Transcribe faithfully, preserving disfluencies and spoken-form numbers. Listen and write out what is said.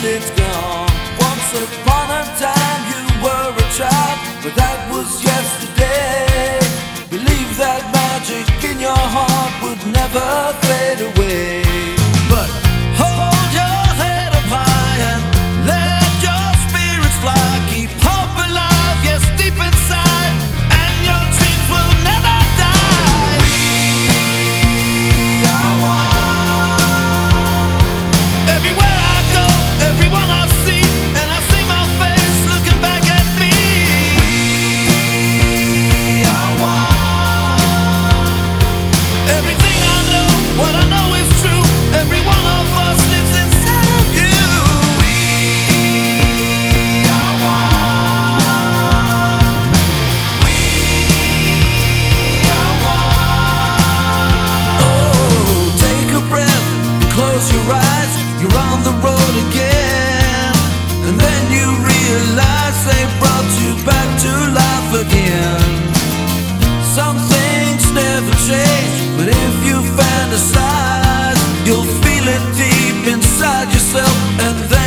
feeling's gone. Once upon a time you were a child, but that was yesterday. Believe that magic in your heart would never fade away. But hold your head up high and let your spirits fly. Keep hope alive, yes, deep inside, and your dreams will never die. We are one. Everywhere I go, everyone I see, and I see my face looking back at me. We are one. Everything I know, what I know is true. Every one of us lives inside of you. We are one. We are one. Oh, take a breath, close your eyes. You're on the road again, and then you realize they brought you back to life again. Some things never change, but if you fantasize, you'll feel it deep inside yourself, and then